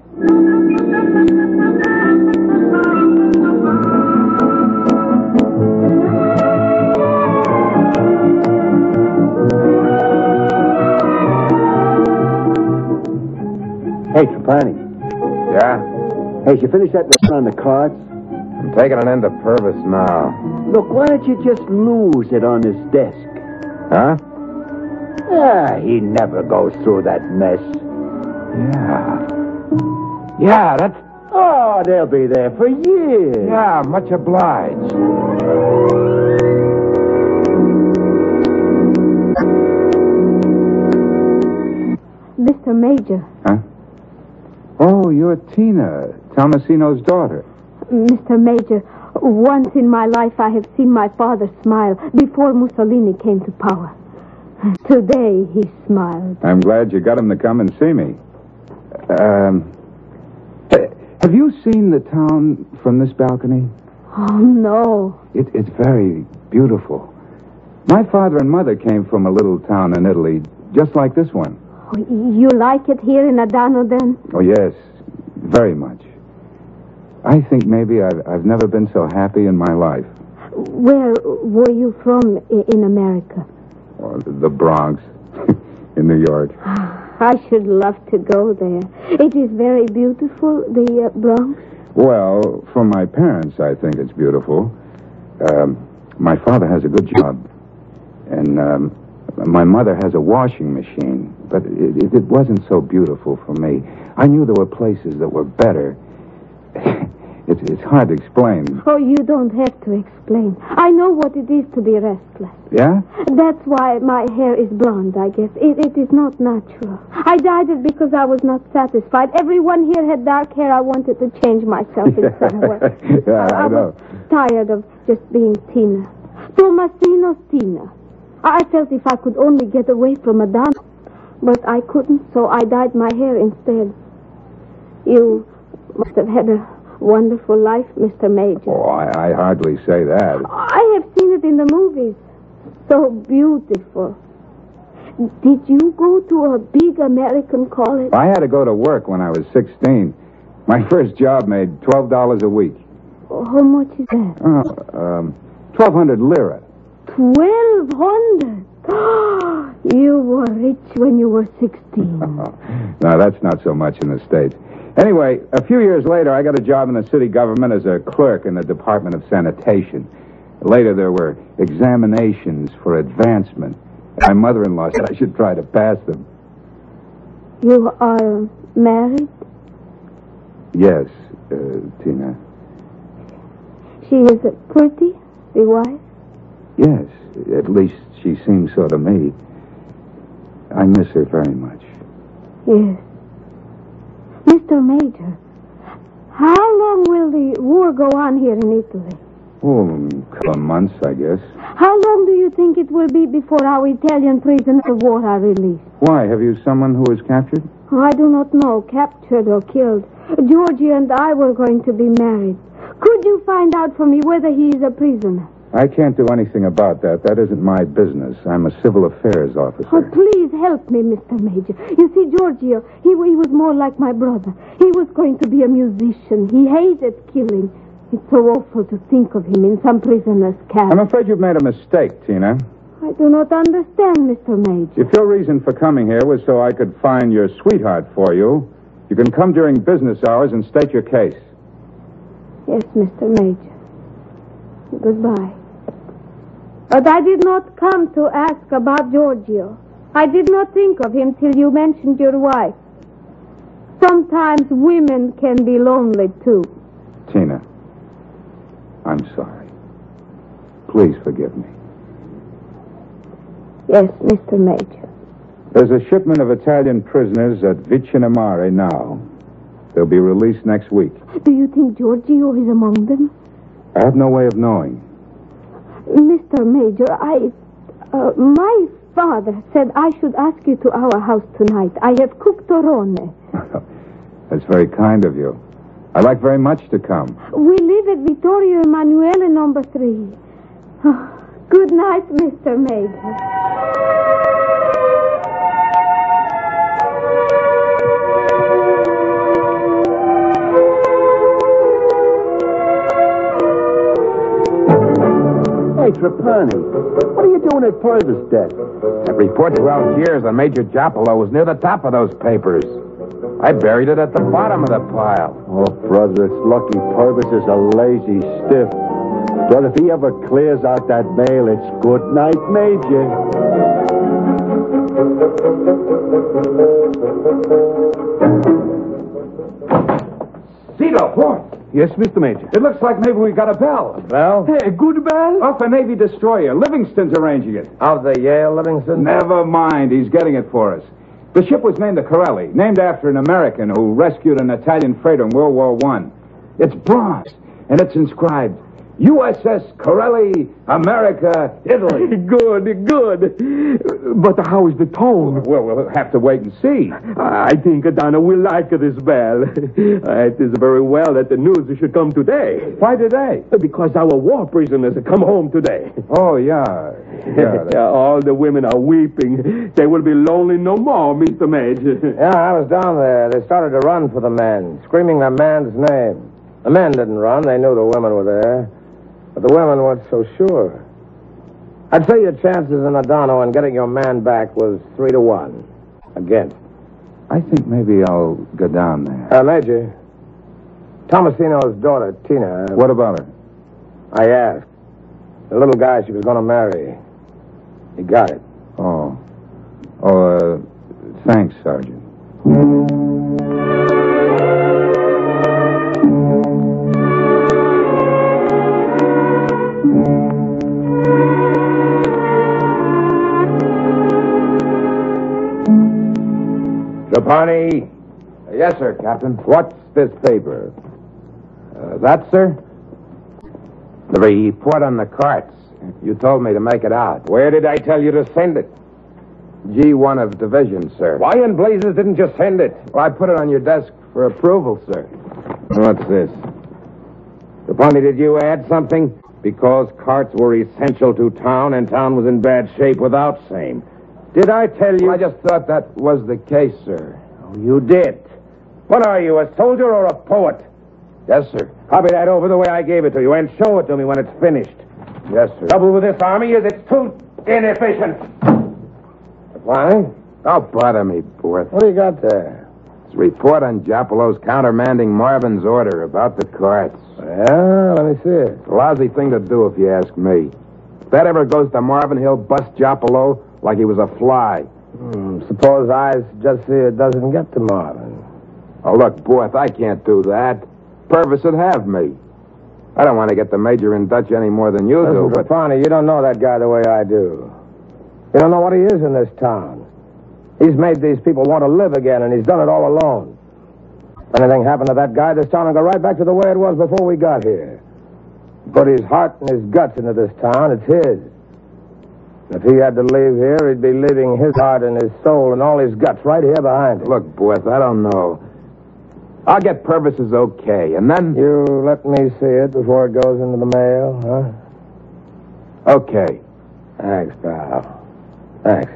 Hey, Trapani. Yeah? Hey, did you finish that on the cards? I'm taking an end to Purvis now. Look, why don't you just lose it on his desk? Huh? Ah, he never goes through that mess. Yeah. Yeah, that's... Oh, they'll be there for years. Yeah, much obliged. Mister Major. Huh? Oh, you're Tina, Tomasino's daughter. Mister Major, once in my life I have seen my father smile before Mussolini came to power. Today he smiled. I'm glad you got him to come and see me. Um, have you seen the town from this balcony? Oh, no. It, it's very beautiful. My father and mother came from a little town in Italy, just like this one. Oh, you like it here in Adano, then? Oh, yes, very much. I think maybe I've, I've never been so happy in my life. Where were you from in America? Oh, the Bronx, in New York. I should love to go there. It is very beautiful, the uh, Bronx. Well, for my parents, I think it's beautiful. Um, my father has a good job. And um, my mother has a washing machine. But it, it, it wasn't so beautiful for me. I knew there were places that were better. It's, it's hard to explain. Oh, you don't have to explain. I know what it is to be restless. Yeah? That's why my hair is blonde, I guess. It, it is not natural. I dyed it because I was not satisfied. Everyone here had dark hair. I wanted to change myself in some way. Yeah, I, I know. was tired of just being Tina. Tomasino's Tina. I felt if I could only get away from Adano. But I couldn't, so I dyed my hair instead. You must have had a wonderful life, Mister Major. Oh, I, I hardly say that. I have seen it in the movies. So beautiful. Did you go to a big American college? I had to go to work when I was sixteen. My first job made twelve dollars a week. Oh, how much is that? Oh, um, twelve hundred lira. Twelve hundred? You were rich when you were sixteen. No, that's not so much in the States. Anyway, a few years later, I got a job in the city government as a clerk in the Department of Sanitation. Later, there were examinations for advancement. My mother-in-law said I should try to pass them. You are married? Yes, uh, Tina. She is a pretty, the wife? Yes, at least she seems so to me. I miss her very much. Yes. Mister Major, how long will the war go on here in Italy? Oh, a couple of months, I guess. How long do you think it will be before our Italian prisoners of war are released? Why? Have you someone who was captured? Oh, I do not know, captured or killed. Georgie and I were going to be married. Could you find out for me whether he is a prisoner? I can't do anything about that. That isn't my business. I'm a civil affairs officer. Oh, please help me, Mister Major. You see, Giorgio, he, he was more like my brother. He was going to be a musician. He hated killing. It's so awful to think of him in some prisoner's camp. I'm afraid you've made a mistake, Tina. I do not understand, Mister Major. If your reason for coming here was so I could find your sweetheart for you, you can come during business hours and state your case. Yes, Mister Major. Goodbye. But I did not come to ask about Giorgio. I did not think of him till you mentioned your wife. Sometimes women can be lonely, too. Tina, I'm sorry. Please forgive me. Yes, Mister Major. There's a shipment of Italian prisoners at Vicino Mare now. They'll be released next week. Do you think Giorgio is among them? I have no way of knowing. Mister Major, I... Uh, my father said I should ask you to our house tonight. I have cooked torone. That's very kind of you. I'd like very much to come. We live at Vittorio Emanuele number three. Oh, good night, Mister Major. Hey, Trapani, what are you doing at Purvis' desk? That report to Algiers on Major Giapolo was near the top of those papers. I buried it at the bottom of the pile. Oh, brother, it's lucky Purvis is a lazy stiff. But if he ever clears out that mail, it's good night, Major. Cito, what? Yes, Mister Major. It looks like maybe we got a bell. A bell? Hey, a good bell? Off a Navy destroyer. Livingston's arranging it. Of the Yale Livingston? Never mind. He's getting it for us. The ship was named the Corelli, named after an American who rescued an Italian freighter in World War One. It's bronze, and it's inscribed, U S S Corelli, America, Italy. Good, good. But how is the tone? Well, we'll have to wait and see. I think Adana will like this bell. It is very well that the news should come today. Why today? Because our war prisoners have come home today. Oh, yeah. Yeah, Yeah, all the women are weeping. They will be lonely no more, Mister Major. Yeah, I was down there. They started to run for the men, screaming the man's name. The men didn't run. They knew the women were there. But the women weren't so sure. I'd say your chances in Adano and getting your man back was three to one. Against. I think maybe I'll go down there. Uh, Major, Tomasino's daughter, Tina. What about her? I asked. The little guy she was going to marry. He got it. Oh. Oh, uh, thanks, Sergeant. Trapani. Yes, sir, Captain. What's this paper? Uh, that, sir? The report on the carts. You told me to make it out. Where did I tell you to send it? G one of Division, sir. Why in blazes didn't you send it? Well, I put it on your desk for approval, sir. What's this? Trapani, did you add something? Because carts were essential to town and town was in bad shape without same. Did I tell you? I just thought that was the case, sir. Oh, you did. What are you, a soldier or a poet? Yes, sir. Copy that over the way I gave it to you and show it to me when it's finished. Yes, sir. Trouble with this army is it's too inefficient. Why? Don't bother me, Borth. What do you got there? It's a report on Jopolo's countermanding Marvin's order about the carts. Yeah, let me see it. It's a lousy thing to do, if you ask me. If that ever goes to Marvin, he'll bust Jopolo like he was a fly. Hmm, suppose I just see it doesn't get to Marvin. Oh, look, Borth, I can't do that. Purvis would have me. I don't want to get the Major in Dutch any more than you Listen, do, but... Trapani, you don't know that guy the way I do. You don't know what he is in this town. He's made these people want to live again, and he's done it all alone. If anything happened to that guy, this town will go right back to the way it was before we got here. Put his heart and his guts into this town, it's his. If he had to leave here, he'd be leaving his heart and his soul and all his guts right here behind him. Look, Borth, I don't know. I'll get Purvis's okay, and then... You let me see it before it goes into the mail, huh? Okay. Thanks, pal. Thanks.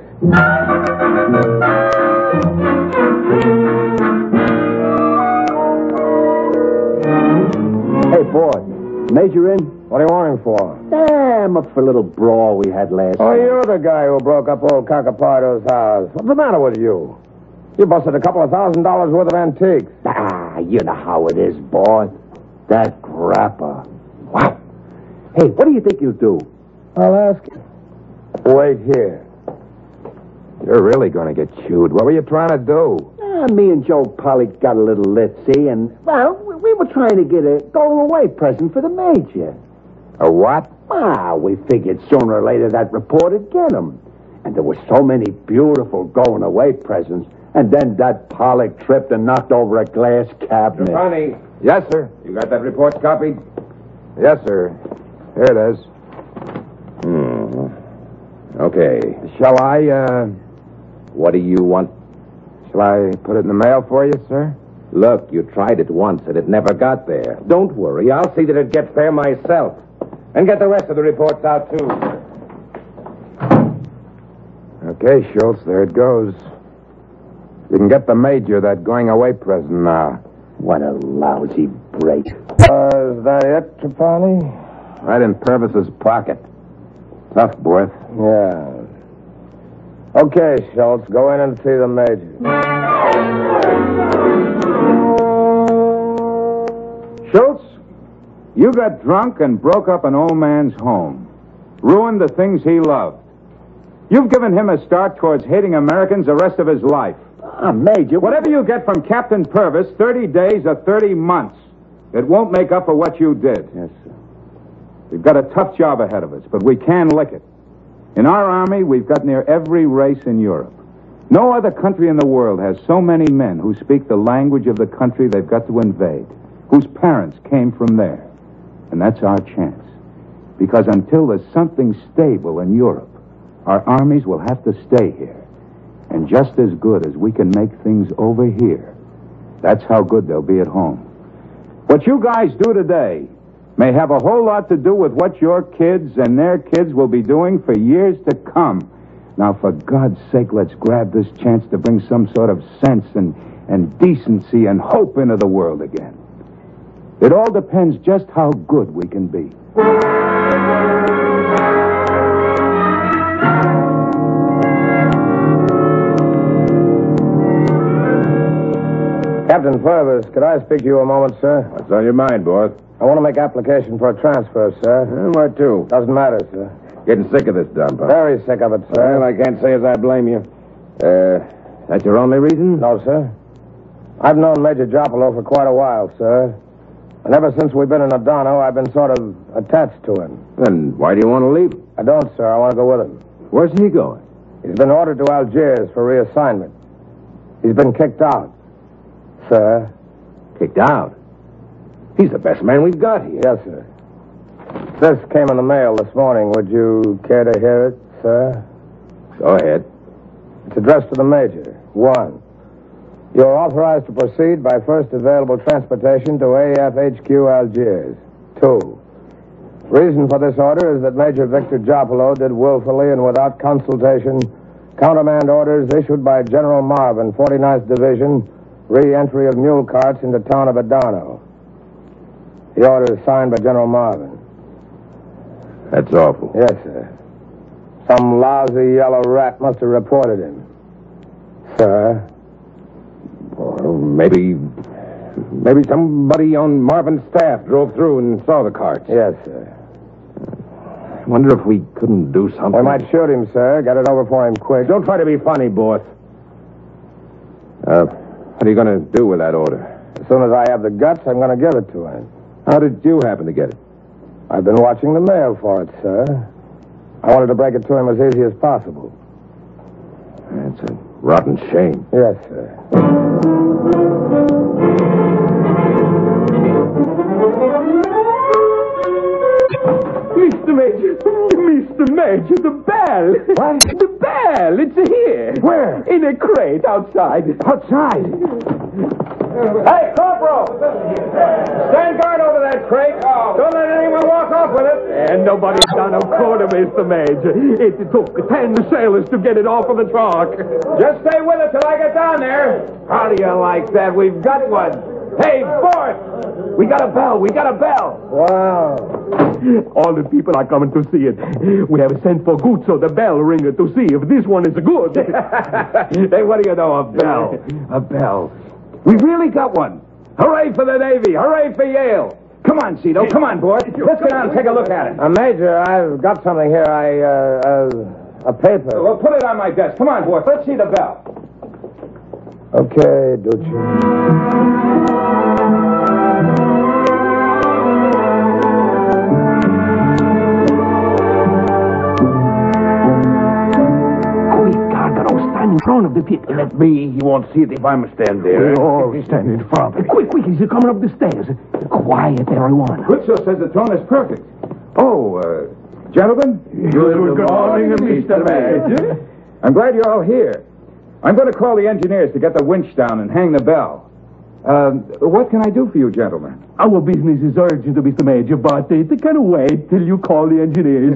Hey, boy. Major in? What do you want him for? Eh, I'm up for a little brawl we had last Oh, night. you're the guy who broke up old Cacapardo's house. What's the matter with you? You busted a couple of thousand dollars worth of antiques. Ah, you know how it is, boy. That grapper. Wow. Hey, what do you think you'll do? I'll ask you. Wait here. You're really going to get chewed. What were you trying to do? Ah, me and Joe Pollock got a little lit, see, and, well, we were trying to get a going-away present for the Major. A what? Ah, we figured sooner or later that report would get him. And there were so many beautiful going-away presents. And then that Pollock tripped and knocked over a glass cabinet. Trapani. Yes, sir. You got that report copied? Yes, sir. Here it is. Hmm. Okay. Shall I, uh... What do you want? Shall I put it in the mail for you, sir? Look, you tried it once and it never got there. Don't worry. I'll see that it gets there myself. And get the rest of the reports out, too. Okay, Schultz, there it goes. You can get the Major that going-away present now. What a lousy break. Uh, is that it, Trapani? Right in Purvis's pocket. Tough, Borth. Yeah. Okay, Schultz, go in and see the Major. Schultz, you got drunk and broke up an old man's home. Ruined the things he loved. You've given him a start towards hating Americans the rest of his life. Ah, Major... Whatever you get from Captain Purvis, thirty days or thirty months, it won't make up for what you did. Yes, sir. We've got a tough job ahead of us, but we can lick it. In our army, we've got near every race in Europe. No other country in the world has so many men who speak the language of the country they've got to invade, whose parents came from there. And that's our chance. Because until there's something stable in Europe, our armies will have to stay here. And just as good as we can make things over here, that's how good they'll be at home. What you guys do today may have a whole lot to do with what your kids and their kids will be doing for years to come. Now, for God's sake, let's grab this chance to bring some sort of sense and, and decency and hope into the world again. It all depends just how good we can be. Captain Purvis, could I speak to you a moment, sir? What's on your mind, Borth? I want to make application for a transfer, sir. Uh, where to? Doesn't matter, sir. Getting sick of this dump, huh? Very sick of it, sir. Well, I can't say as I blame you. Uh, that's your only reason? No, sir. I've known Major Jopolo for quite a while, sir. And ever since we've been in Adano, I've been sort of attached to him. Then why do you want to leave him? I don't, sir. I want to go with him. Where's he going? He's been ordered to Algiers for reassignment. He's been kicked out, sir. Kicked out? He's the best man we've got here. Yes, sir. This came in the mail this morning. Would you care to hear it, sir? Go ahead. It's addressed to the Major. One, you're authorized to proceed by first available transportation to A F H Q Algiers. Two, reason for this order is that Major Victor Jopolo did willfully and without consultation countermand orders issued by General Marvin, forty-ninth Division, re-entry of mule carts into town of Adano. The order is signed by General Marvin. That's awful. Yes, sir. Some lousy yellow rat must have reported him. Sir? Or maybe... Maybe somebody on Marvin's staff drove through and saw the carts. Yes, sir. I wonder if we couldn't do something. We might shoot him, sir. Get it over for him quick. Don't try to be funny, boss. Uh, what are you going to do with that order? As soon as I have the guts, I'm going to give it to him. How did you happen to get it? I've been watching the mail for it, sir. I wanted to break it to him as easy as possible. That's a rotten shame. Yes, sir. Mister Major, Mister Major, the bell. What? The bell, it's here. Where? In a crate outside. Outside? Hey, Corporal! Stand guard over that crate. Don't let anyone walk off with it. And nobody's done a quarter, Mister Major. It took ten sailors to get it off of the truck. Just stay with it till I get down there. How do you like that? We've got one. Hey, Bart! We got a bell. We got a bell. Wow. All the people are coming to see it. We have sent for Guzzo, the bell ringer, to see if this one is good. Hey, what do you know? A bell. A bell. We really got one. Hooray for the Navy. Hooray for Yale. Come on, Cito. Come on, boy. Let's go down and take a look at it. Uh, Major, I've got something here. I, uh, uh, a paper. Well, put it on my desk. Come on, boy. Let's see the bell. Okay, Ducci. In front of the pit. Let me. He won't see it if I'm stand there. We all stand in front. Quick, quick, he's coming up the stairs. Quiet, everyone. Guzzo says the tone is perfect. Oh, uh, gentlemen. Good, Good morning, Mister Major. I'm glad you're all here. I'm going to call the engineers to get the winch down and hang the bell. Um, what can I do for you, gentlemen? Our business is urgent, Mister Major, but it can wait till you call the engineers.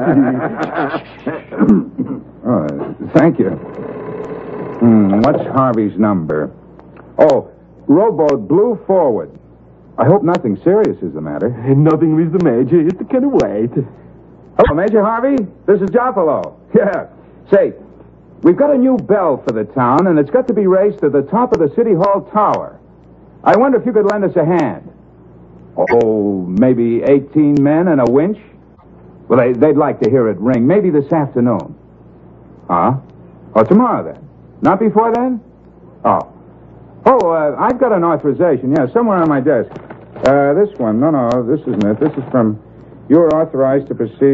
Oh, thank you. Hmm, what's Harvey's number? Oh, rowboat Blue forward. I hope nothing serious is the matter. Nothing, Mister Major. It can wait. Hello, Major Harvey. This is Jopolo. Yeah. Say, we've got a new bell for the town, and it's got to be raised to the top of the City Hall tower. I wonder if you could lend us a hand. Oh, maybe eighteen men and a winch? Well, they, they'd like to hear it ring. Maybe this afternoon. Huh? Oh, tomorrow then. Not before then? Oh. Oh, uh, I've got an authorization, yeah, somewhere on my desk. Uh, this one. No, no, this isn't it. This is from... You're authorized to proceed...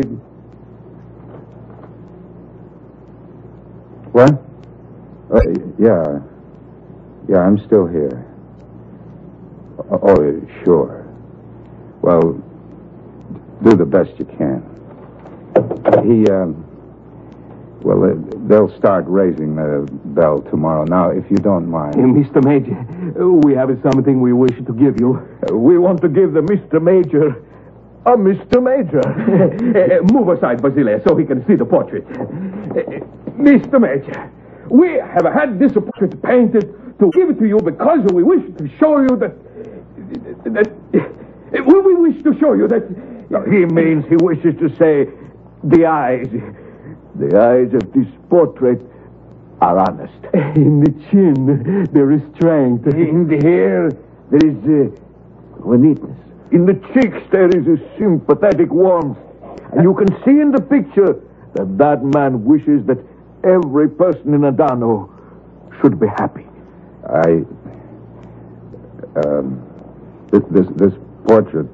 What? Uh, yeah. Yeah, I'm still here. Oh, oh, sure. Well, do the best you can. He, um... Well, uh, they'll start raising the bell tomorrow. Now, if you don't mind. Uh, Mister Major, we have something we wish to give you. Uh, we want to give the Mister Major a Mister Major. uh, move aside, Basile, so he can see the portrait. Uh, Mister Major, we have had this portrait painted to give it to you because we wish to show you that... that uh, we wish to show you that... No, he means he wishes to say the eyes... The eyes of this portrait are honest. In the chin, there is strength. In the hair, there is uh, neatness. In the cheeks, there is a sympathetic warmth. And you can see in the picture that that man wishes that every person in Adano should be happy. I... Um... This, this, this portrait...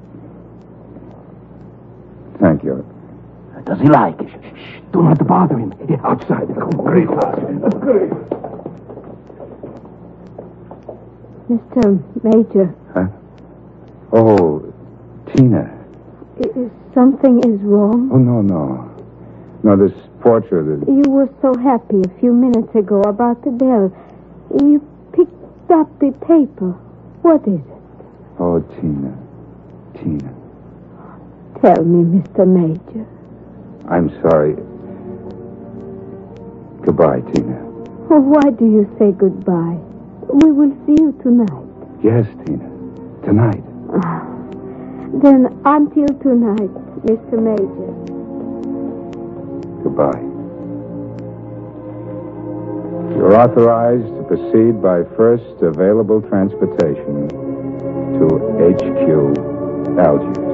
Thank you. Does he like it? Shh, do not bother him. Outside. Great. Great. Mister Major. Huh? Oh, Tina. I- something is wrong? Oh, no, no. No, this portrait is... You were so happy a few minutes ago about the bell. You picked up the paper. What is it? Oh, Tina. Tina. Tell me, Mister Major. I'm sorry. Goodbye, Tina. Oh, why do you say goodbye? We will see you tonight. Yes, Tina. Tonight. Ah. Then until tonight, Mister Major. Goodbye. You're authorized to proceed by first available transportation to H Q, Algiers.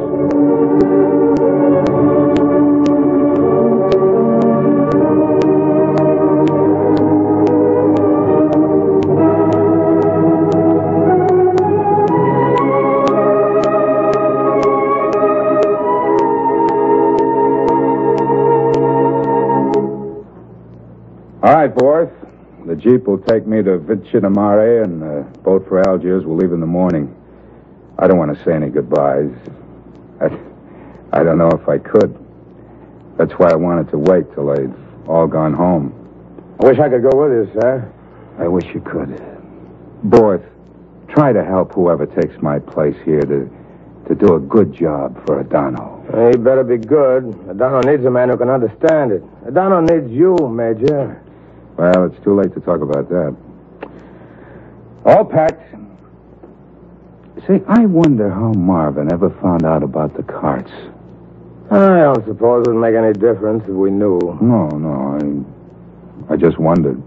All right, Borth. The Jeep will take me to Vichidamare, and the boat for Algiers will leave in the morning. I don't want to say any goodbyes. I, I don't know if I could. That's why I wanted to wait till they'd all gone home. I wish I could go with you, sir. I wish you could. Borth, try to help whoever takes my place here to, to do a good job for Adano. He better be good. Adano needs a man who can understand it. Adano needs you, Major. Well, it's too late to talk about that. All packed. Say, I wonder how Marvin ever found out about the carts. I don't suppose it would make any difference if we knew. No, no, I, I just wondered.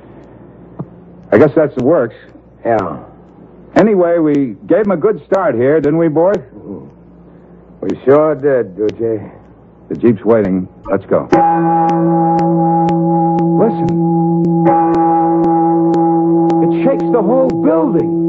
I guess that's the works. Yeah. Anyway, we gave him a good start here, didn't we, boys? We sure did, Duce. The Jeep's waiting. Let's go. Listen. It shakes the whole building.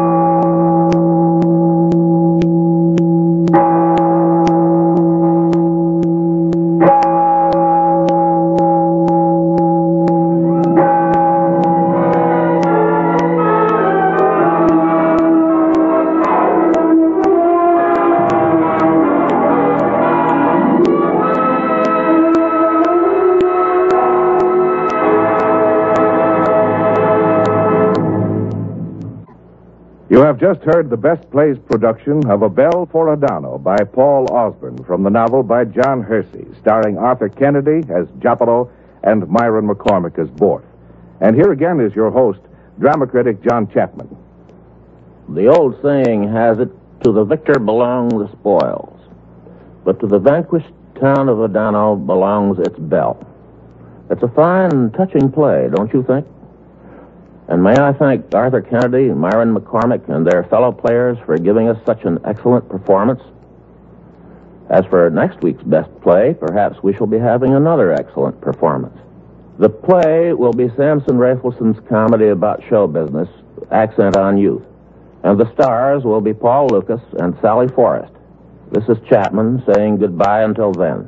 You have just heard the Best Plays production of A Bell for Adano by Paul Osborne from the novel by John Hersey, starring Arthur Kennedy as Jopolo and Myron McCormick as Borth. And here again is your host, drama critic John Chapman. The old saying has it, to the victor belong the spoils, but to the vanquished town of Adano belongs its bell. It's a fine, touching play, don't you think? And may I thank Arthur Kennedy, Myron McCormick, and their fellow players for giving us such an excellent performance. As for next week's Best Play, perhaps we shall be having another excellent performance. The play will be Samson Rafelson's comedy about show business, Accent on Youth. And the stars will be Paul Lucas and Sally Forrest. This is Chapman saying goodbye until then.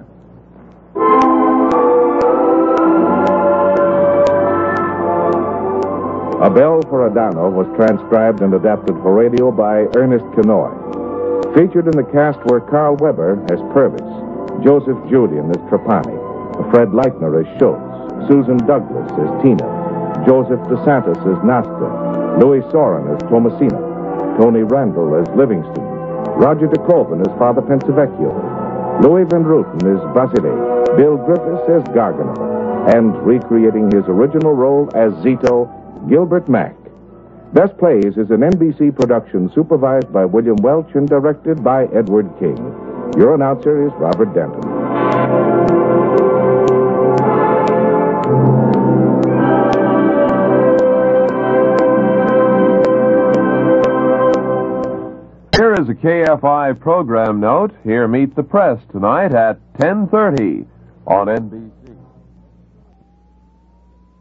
A Bell for Adano was transcribed and adapted for radio by Ernest Kenoy. Featured in the cast were Carl Weber as Purvis, Joseph Julian as Trapani, Fred Leitner as Schultz, Susan Douglas as Tina, Joseph DeSantis as Nasta, Louis Soren as Tomasina, Tony Randall as Livingston, Roger DeCoven as Father Pensavecchio, Louis Van Ruten as Basile, Bill Griffiths as Gargano, and recreating his original role as Zito, Gilbert Mack. Best Plays is an N B C production supervised by William Welch and directed by Edward King. Your announcer is Robert Denton. Here is a K F I program note. Here Meet the Press tonight at ten thirty on N B C.